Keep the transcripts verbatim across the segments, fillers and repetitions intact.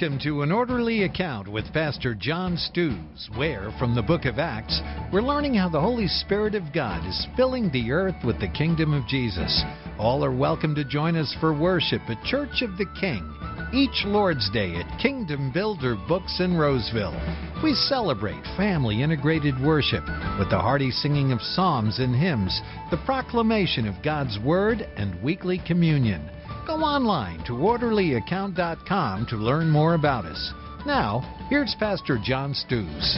Welcome to An Orderly Account with Pastor John Stews, where, from the book of Acts, we're learning how the Holy Spirit of God is filling the earth with the kingdom of Jesus. All are welcome to join us for worship at Church of the King, each Lord's Day at Kingdom Builder Books in Roseville. We celebrate family-integrated worship with the hearty singing of psalms and hymns, the proclamation of God's Word, and weekly communion. Go online to orderly account dot com to learn more about us. Now, here's Pastor John Stews.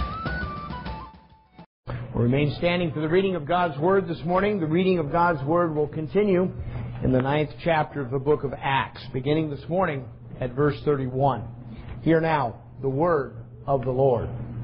We'll remain standing for the reading of God's Word this morning. The reading of God's Word will continue in the ninth chapter of the book of Acts, beginning this morning at verse thirty-one. Hear now the Word of the Lord.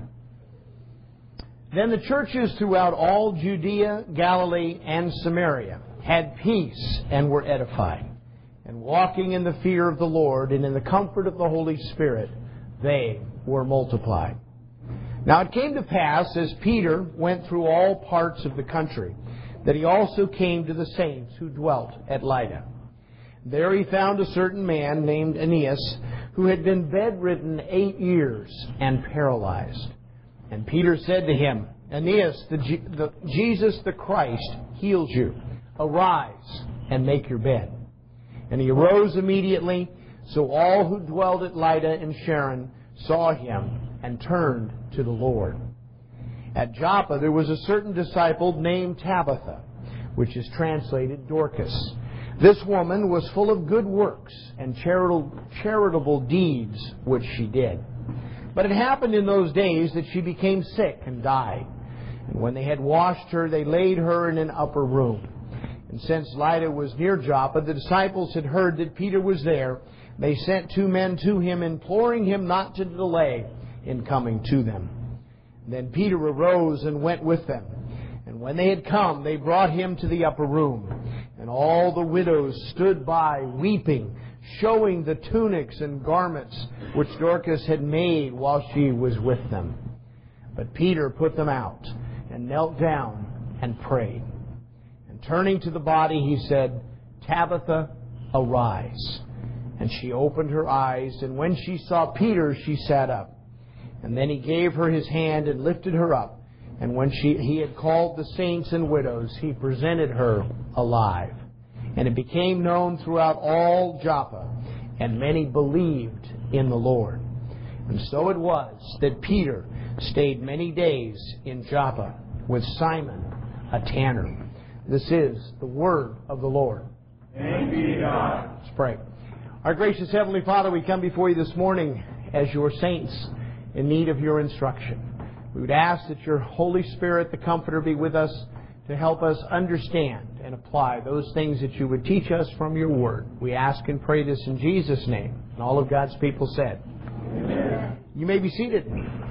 Then the churches throughout all Judea, Galilee, and Samaria had peace and were edified. And walking in the fear of the Lord and in the comfort of the Holy Spirit, they were multiplied. Now it came to pass, as Peter went through all parts of the country, that he also came to the saints who dwelt at Lydda. There he found a certain man named Aeneas, who had been bedridden eight years and paralyzed. And Peter said to him, Aeneas, the, G- the Jesus the Christ heals you. Arise and make your bed. And he arose immediately, so all who dwelled at Lydda and Sharon saw him and turned to the Lord. At Joppa there was a certain disciple named Tabitha, which is translated Dorcas. This woman was full of good works and charitable deeds which she did. But it happened in those days that she became sick and died. And when they had washed her, they laid her in an upper room. And since Lydda was near Joppa, the disciples had heard that Peter was there. They sent two men to him, imploring him not to delay in coming to them. Then Peter arose and went with them. And when they had come, they brought him to the upper room. And all the widows stood by, weeping, showing the tunics and garments which Dorcas had made while she was with them. But Peter put them out and knelt down and prayed. Turning to the body, he said, Tabitha, arise. And she opened her eyes, and when she saw Peter, she sat up. And then he gave her his hand and lifted her up. And when she, he had called the saints and widows, he presented her alive. And it became known throughout all Joppa, and many believed in the Lord. And so it was that Peter stayed many days in Joppa with Simon, a tanner. This is the word of the Lord. Thanks be to God. Let's pray. Our gracious Heavenly Father, we come before you this morning as your saints in need of your instruction. We would ask that your Holy Spirit, the Comforter, be with us to help us understand and apply those things that you would teach us from your word. We ask and pray this in Jesus' name. And all of God's people said, Amen. You may be seated.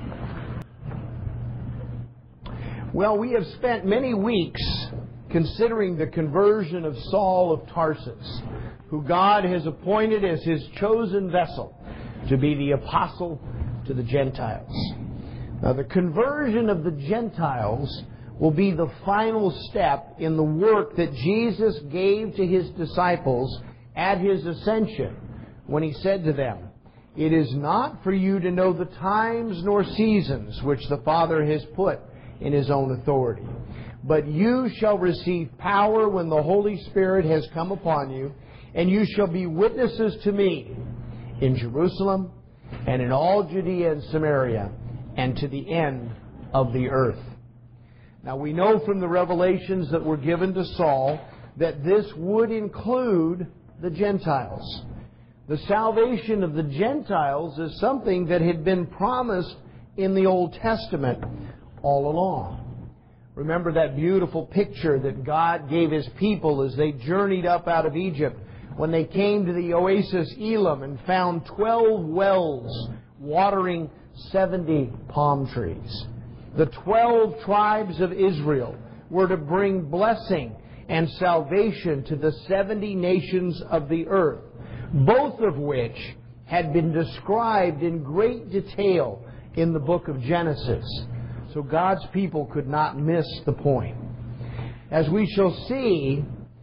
Well, we have spent many weeks considering the conversion of Saul of Tarsus, who God has appointed as his chosen vessel to be the apostle to the Gentiles. Now, the conversion of the Gentiles will be the final step in the work that Jesus gave to his disciples at his ascension when he said to them, It is not for you to know the times nor seasons which the Father has put in his own authority. But you shall receive power when the Holy Spirit has come upon you, and you shall be witnesses to me in Jerusalem and in all Judea and Samaria and to the end of the earth. Now we know from the revelations that were given to Saul that this would include the Gentiles. The salvation of the Gentiles is something that had been promised in the Old Testament all along. Remember that beautiful picture that God gave his people as they journeyed up out of Egypt when they came to the oasis Elim and found twelve wells watering seventy palm trees. The twelve tribes of Israel were to bring blessing and salvation to the seventy nations of the earth, both of which had been described in great detail in the book of Genesis. So God's people could not miss the point. As we shall see,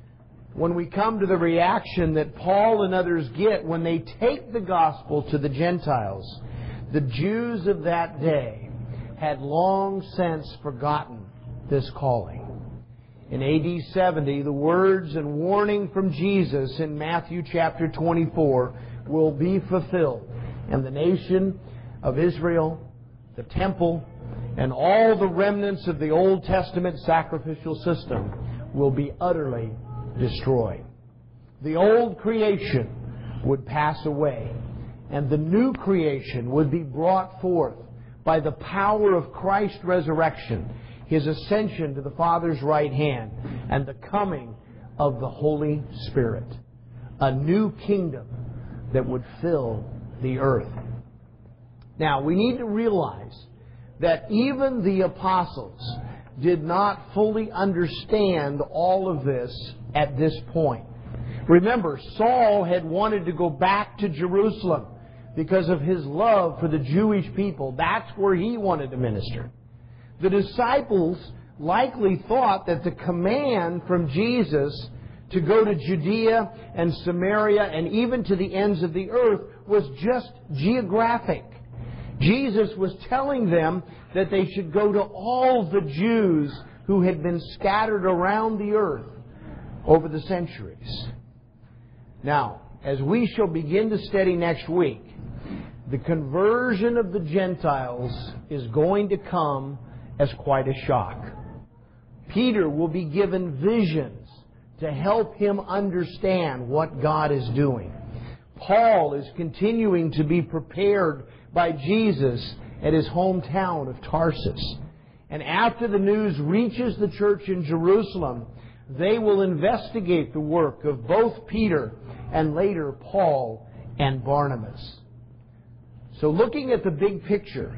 when we come to the reaction that Paul and others get when they take the gospel to the Gentiles, the Jews of that day had long since forgotten this calling. In A D seventy, the words and warning from Jesus in Matthew chapter twenty-four will be fulfilled, and the nation of Israel, the temple, and all the remnants of the Old Testament sacrificial system will be utterly destroyed. The old creation would pass away, and the new creation would be brought forth by the power of Christ's resurrection, His ascension to the Father's right hand, and the coming of the Holy Spirit. A new kingdom that would fill the earth. Now, we need to realize that even the apostles did not fully understand all of this at this point. Remember, Saul had wanted to go back to Jerusalem because of his love for the Jewish people. That's where he wanted to minister. The disciples likely thought that the command from Jesus to go to Judea and Samaria and even to the ends of the earth was just geographic. Jesus was telling them that they should go to all the Jews who had been scattered around the earth over the centuries. Now, as we shall begin to study next week, the conversion of the Gentiles is going to come as quite a shock. Peter will be given visions to help him understand what God is doing. Paul is continuing to be prepared by Jesus at his hometown of Tarsus. And after the news reaches the church in Jerusalem, they will investigate the work of both Peter and later Paul and Barnabas. So looking at the big picture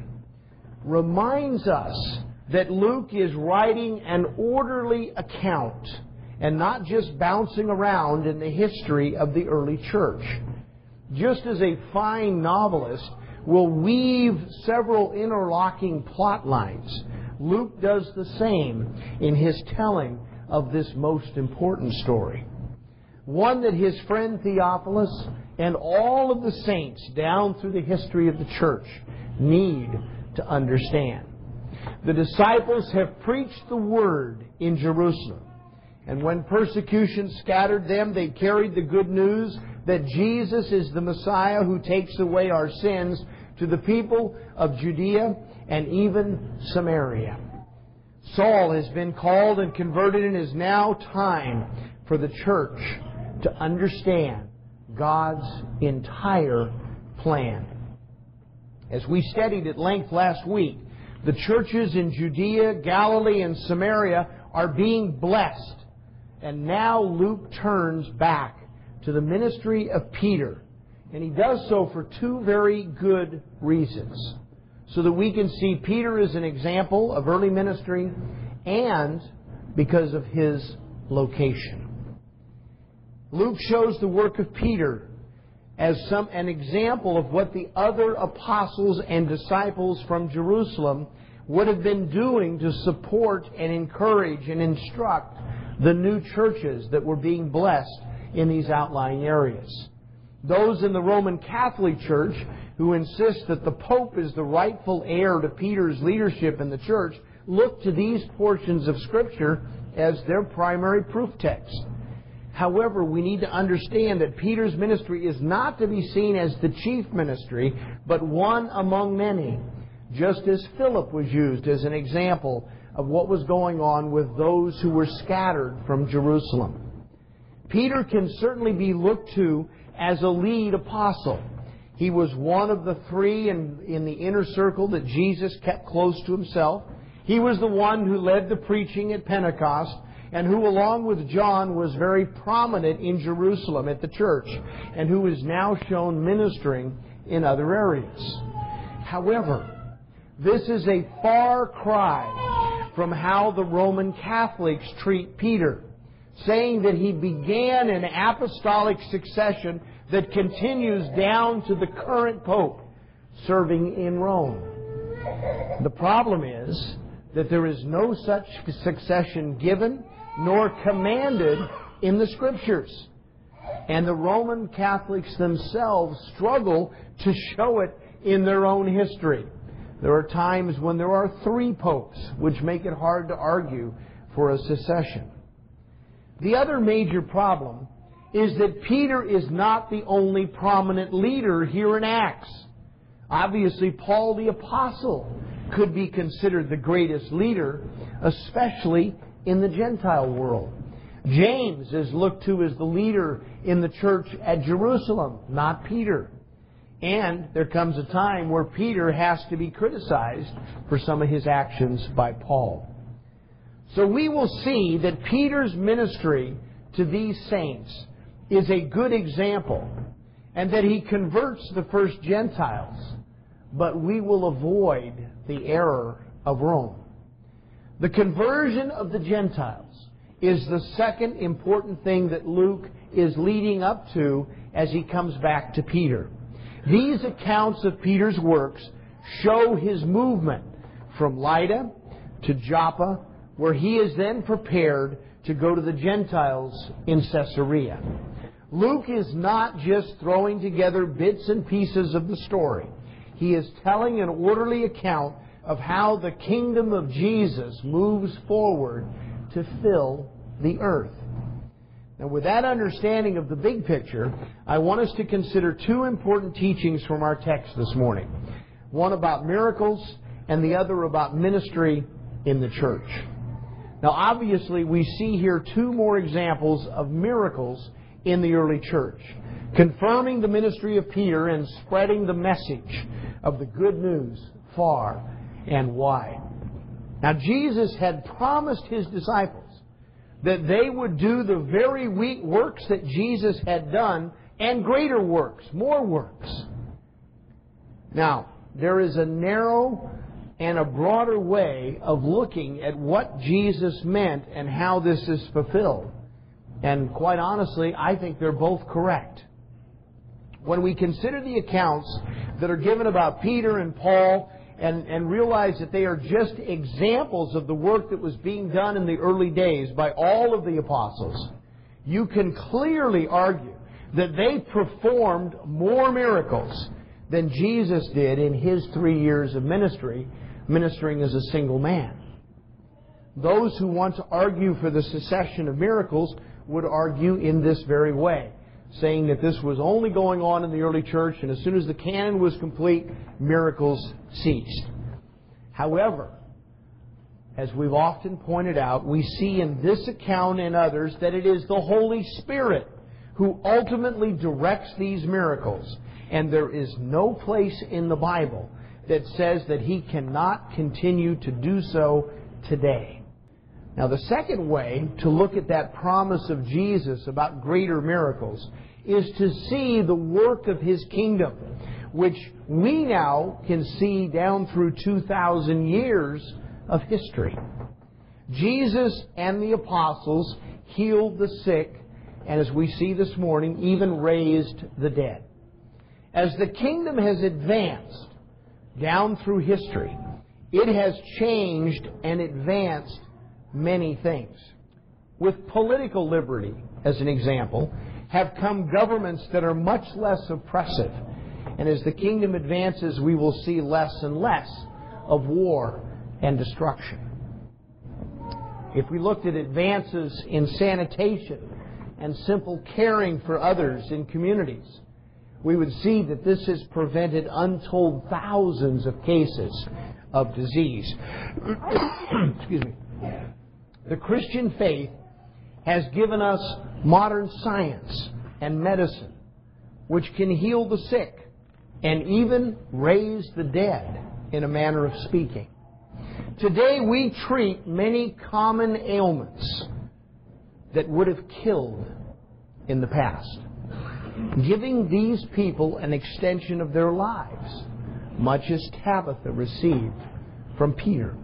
reminds us that Luke is writing an orderly account and not just bouncing around in the history of the early church. Just as a fine novelist will weave several interlocking plot lines, Luke does the same in his telling of this most important story. One that his friend Theophilus and all of the saints down through the history of the church need to understand. The disciples have preached the word in Jerusalem. And when persecution scattered them, they carried the good news that Jesus is the Messiah who takes away our sins to the people of Judea and even Samaria. Saul has been called and converted, and it is now time for the church to understand God's entire plan. As we studied at length last week, the churches in Judea, Galilee, and Samaria are being blessed. And now Luke turns back to the ministry of Peter. And he does so for two very good reasons. So that we can see Peter as an example of early ministry and because of his location. Luke shows the work of Peter as some an example of what the other apostles and disciples from Jerusalem would have been doing to support and encourage and instruct the new churches that were being blessed in these outlying areas. Those in the Roman Catholic Church who insist that the Pope is the rightful heir to Peter's leadership in the church look to these portions of Scripture as their primary proof text. However, we need to understand that Peter's ministry is not to be seen as the chief ministry, but one among many, just as Philip was used as an example of what was going on with those who were scattered from Jerusalem. Peter can certainly be looked to as a lead apostle. He was one of the three in, in the inner circle that Jesus kept close to himself. He was the one who led the preaching at Pentecost, and who, along with John, was very prominent in Jerusalem at the church, and who is now shown ministering in other areas. However, this is a far cry from how the Roman Catholics treat Peter, saying that he began an apostolic succession that continues down to the current Pope serving in Rome. The problem is that there is no such succession given nor commanded in the Scriptures. And the Roman Catholics themselves struggle to show it in their own history. There are times when there are three popes, which make it hard to argue for a secession. The other major problem is that Peter is not the only prominent leader here in Acts. Obviously, Paul the Apostle could be considered the greatest leader, especially in the Gentile world. James is looked to as the leader in the church at Jerusalem, not Peter. And there comes a time where Peter has to be criticized for some of his actions by Paul. So we will see that Peter's ministry to these saints is a good example, and that he converts the first Gentiles, but we will avoid the error of Rome. The conversion of the Gentiles is the second important thing that Luke is leading up to as he comes back to Peter. These accounts of Peter's works show his movement from Lydda to Joppa, where he is then prepared to go to the Gentiles in Caesarea. Luke is not just throwing together bits and pieces of the story. He is telling an orderly account of how the kingdom of Jesus moves forward to fill the earth. Now, with that understanding of the big picture, I want us to consider two important teachings from our text this morning. One about miracles and the other about ministry in the church. Now, obviously, we see here two more examples of miracles in the early church, confirming the ministry of Peter and spreading the message of the good news far and wide. Now, Jesus had promised His disciples that they would do the very works that Jesus had done, and greater works, more works. Now, there is a narrow and a broader way of looking at what Jesus meant and how this is fulfilled. And quite honestly, I think they're both correct. When we consider the accounts that are given about Peter and Paul, and, and realize that they are just examples of the work that was being done in the early days by all of the apostles, you can clearly argue that they performed more miracles than Jesus did in His three years of ministry, ministering as a single man. Those who want to argue for the succession of miracles would argue in this very way, saying that this was only going on in the early church, and as soon as the canon was complete, miracles ceased. However, as we've often pointed out, we see in this account and others that it is the Holy Spirit who ultimately directs these miracles, and there is no place in the Bible that says that He cannot continue to do so today. Now, the second way to look at that promise of Jesus about greater miracles is to see the work of His kingdom, which we now can see down through two thousand years of history. Jesus and the apostles healed the sick, and as we see this morning, even raised the dead. As the kingdom has advanced down through history, it has changed and advanced many things. With political liberty, as an example, have come governments that are much less oppressive. And as the kingdom advances, we will see less and less of war and destruction. If we looked at advances in sanitation and simple caring for others in communities, we would see that this has prevented untold thousands of cases of disease. Excuse me. The Christian faith has given us modern science and medicine, which can heal the sick and even raise the dead, in a manner of speaking. Today we treat many common ailments that would have killed in the past, giving these people an extension of their lives, much as Tabitha received from Peter.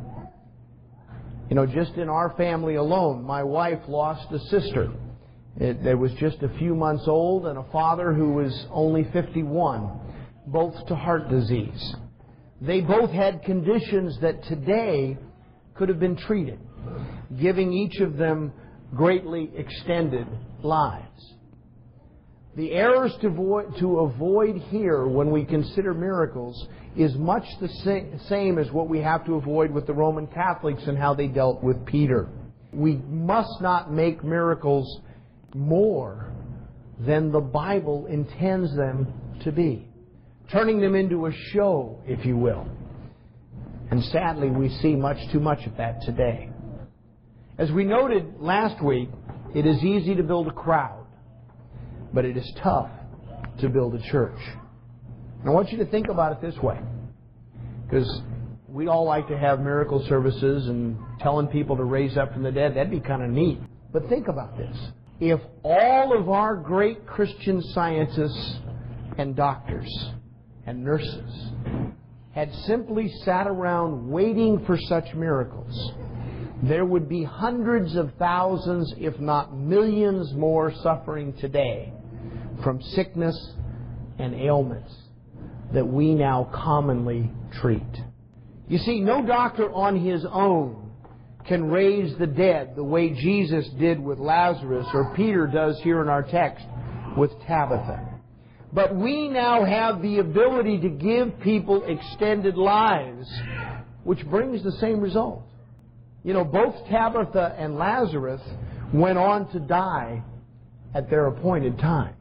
You know, just in our family alone, my wife lost a sister it, that was just a few months old, and a father who was only fifty-one, both to heart disease. They both had conditions that today could have been treated, giving each of them greatly extended lives. The errors to avoid, to avoid here when we consider miracles is much the sa- same as what we have to avoid with the Roman Catholics and how they dealt with Peter. We must not make miracles more than the Bible intends them to be, turning them into a show, if you will. And sadly, we see much too much of that today. As we noted last week, it is easy to build a crowd, but it is tough to build a church. And I want you to think about it this way, because we all like to have miracle services and telling people to raise up from the dead. That'd be kind of neat. But think about this. If all of our great Christian scientists and doctors and nurses had simply sat around waiting for such miracles, there would be hundreds of thousands, if not millions more, suffering today from sickness and ailments that we now commonly treat. You see, no doctor on his own can raise the dead the way Jesus did with Lazarus, or Peter does here in our text with Tabitha. But we now have the ability to give people extended lives, which brings the same result. You know, both Tabitha and Lazarus went on to die at their appointed time.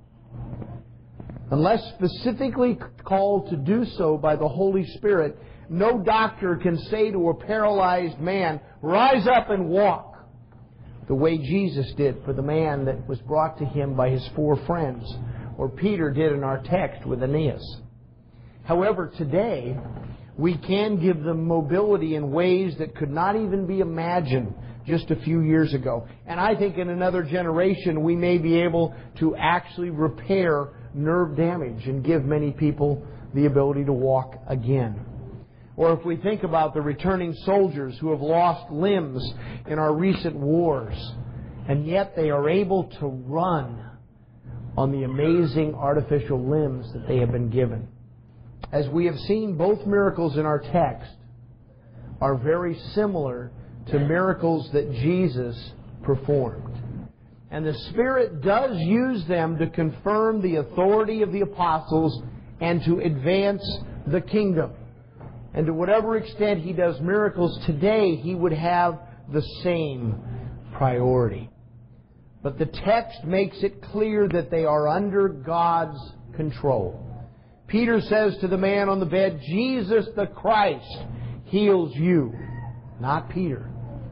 Unless specifically called to do so by the Holy Spirit, no doctor can say to a paralyzed man, "Rise up and walk," the way Jesus did for the man that was brought to him by his four friends, or Peter did in our text with Aeneas. However, today, we can give them mobility in ways that could not even be imagined just a few years ago. And I think in another generation, we may be able to actually repair nerve damage and give many people the ability to walk again. Or if we think about the returning soldiers who have lost limbs in our recent wars, and yet they are able to run on the amazing artificial limbs that they have been given. As we have seen, both miracles in our text are very similar to miracles that Jesus performed. And the Spirit does use them to confirm the authority of the apostles and to advance the kingdom. And to whatever extent He does miracles today, He would have the same priority. But the text makes it clear that they are under God's control. Peter says to the man on the bed, "Jesus the Christ heals you," not Peter.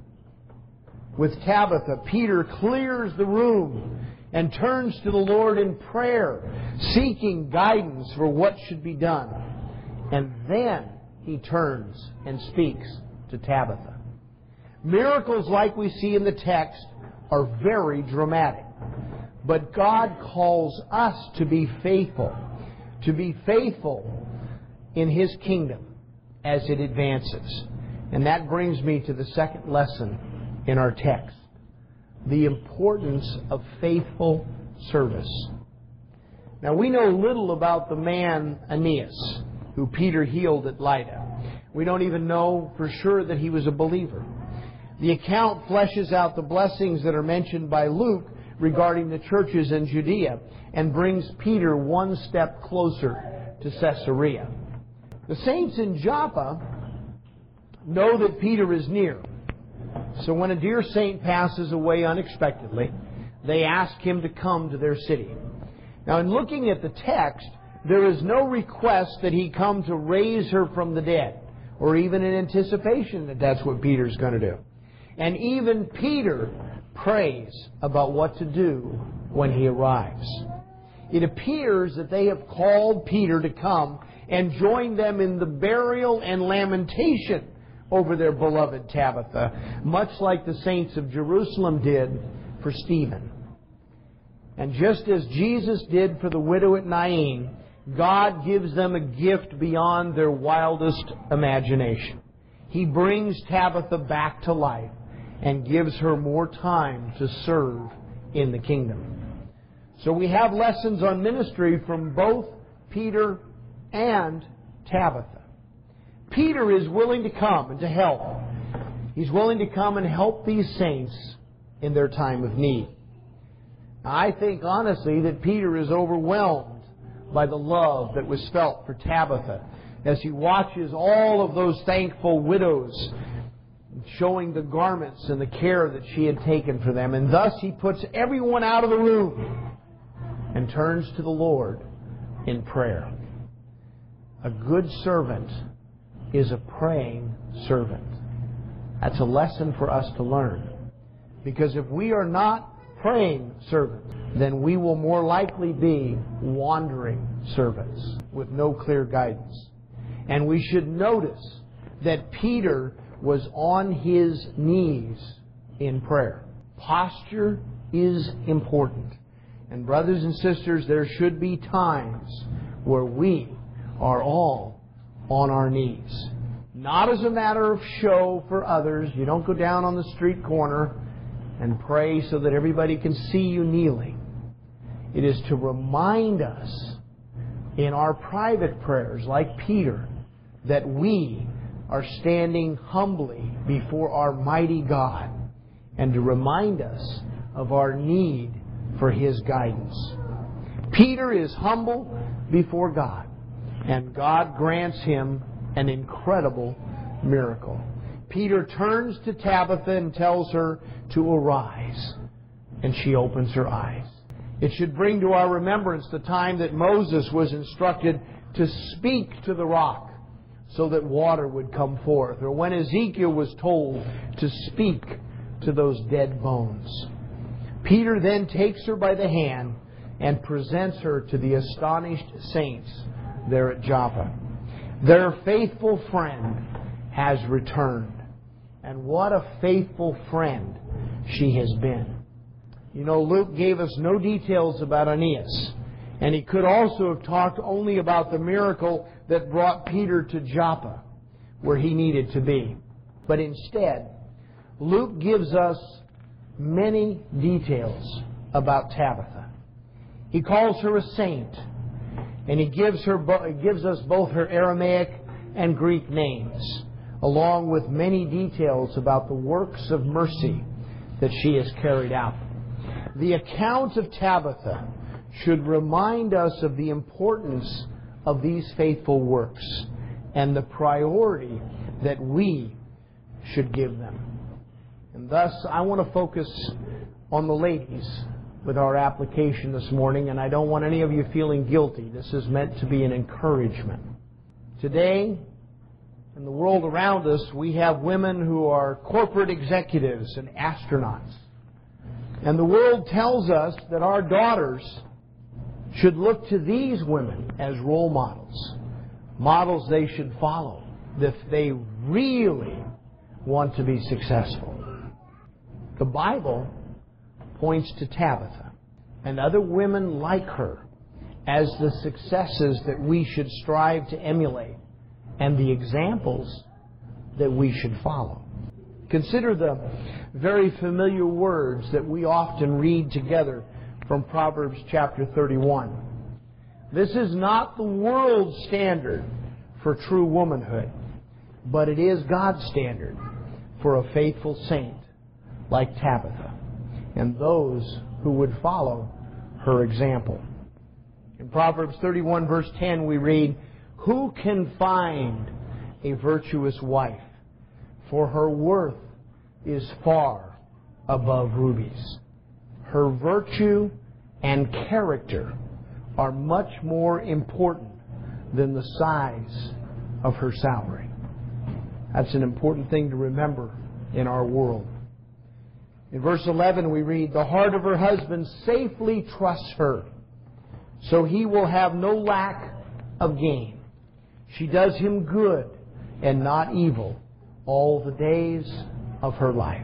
With Tabitha, Peter clears the room and turns to the Lord in prayer, seeking guidance for what should be done. And then he turns and speaks to Tabitha. Miracles like we see in the text are very dramatic. But God calls us to be faithful, to be faithful in His kingdom as it advances. And that brings me to the second lesson in our text, the importance of faithful service. Now, we know little about the man Aeneas, who Peter healed at Lydda. We don't even know for sure that he was a believer. The account fleshes out the blessings that are mentioned by Luke regarding the churches in Judea and brings Peter one step closer to Caesarea. The saints in Joppa know that Peter is near. So when a dear saint passes away unexpectedly, they ask him to come to their city. Now, in looking at the text, there is no request that he come to raise her from the dead, or even an anticipation that that's what Peter's going to do. And even Peter prays about what to do when he arrives. It appears that they have called Peter to come and join them in the burial and lamentation over their beloved Tabitha, much like the saints of Jerusalem did for Stephen. And just as Jesus did for the widow at Nain, God gives them a gift beyond their wildest imagination. He brings Tabitha back to life and gives her more time to serve in the kingdom. So we have lessons on ministry from both Peter and Tabitha. Peter is willing to come and to help. He's willing to come and help these saints in their time of need. Now, I think honestly that Peter is overwhelmed by the love that was felt for Tabitha as he watches all of those thankful widows showing the garments and the care that she had taken for them. And thus he puts everyone out of the room and turns to the Lord in prayer. A good servant is a praying servant. That's a lesson for us to learn. Because if we are not praying servants, then we will more likely be wandering servants with no clear guidance. And we should notice that Peter was on his knees in prayer. Posture is important. And brothers and sisters, there should be times where we are all on our knees. Not as a matter of show for others. You don't go down on the street corner and pray so that everybody can see you kneeling. It is to remind us in our private prayers, like Peter, that we are standing humbly before our mighty God, and to remind us of our need for His guidance. Peter is humble before God, and God grants him an incredible miracle. Peter turns to Tabitha and tells her to arise, and she opens her eyes. It should bring to our remembrance the time that Moses was instructed to speak to the rock so that water would come forth, or when Ezekiel was told to speak to those dead bones. Peter then takes her by the hand and presents her to the astonished saints there at Joppa. Their faithful friend has returned. And what a faithful friend she has been. You know, Luke gave us no details about Aeneas. And he could also have talked only about the miracle that brought Peter to Joppa, where he needed to be. But instead, Luke gives us many details about Tabitha. He calls her a saint, and he gives her gives us both her Aramaic and Greek names, along with many details about the works of mercy that she has carried out. The account of Tabitha should remind us of the importance of these faithful works and the priority that we should give them. And thus, I want to focus on the ladies with our application this morning, and I don't want any of you feeling guilty. This is meant to be an encouragement. Today, in the world around us, we have women who are corporate executives and astronauts. And the world tells us that our daughters should look to these women as role models, models they should follow if they really want to be successful. The Bible points to Tabitha and other women like her as the successes that we should strive to emulate and the examples that we should follow. Consider the very familiar words that we often read together from Proverbs chapter thirty-one. This is not the world's standard for true womanhood, but it is God's standard for a faithful saint like Tabitha and those who would follow her example. In Proverbs thirty-one verse ten we read, "Who can find a virtuous wife? For her worth is far above rubies." Her virtue and character are much more important than the size of her salary. That's an important thing to remember in our world. In verse eleven we read, "The heart of her husband safely trusts her, so he will have no lack of gain. She does him good and not evil all the days of her life."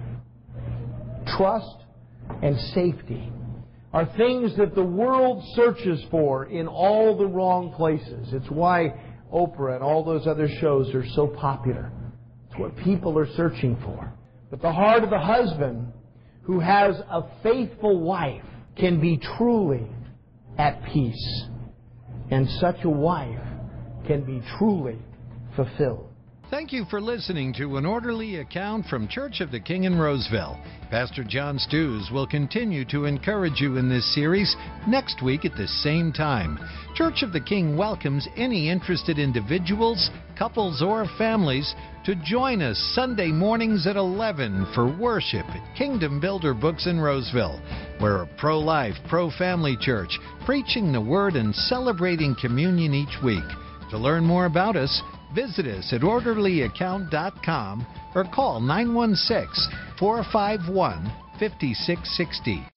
Trust and safety are things that the world searches for in all the wrong places. It's why Oprah and all those other shows are so popular. It's what people are searching for. But the heart of the husband who has a faithful wife can be truly at peace. And such a wife can be truly fulfilled. Thank you for listening to An Orderly Account from Church of the King in Roseville. Pastor John Stews will continue to encourage you in this series next week at the same time. Church of the King welcomes any interested individuals, couples, or families to join us Sunday mornings at eleven for worship at Kingdom Builder Books in Roseville. We're a pro-life, pro-family church, preaching the Word and celebrating communion each week. To learn more about us, visit us at orderly account dot com or call nine one six, four five one, five six six zero.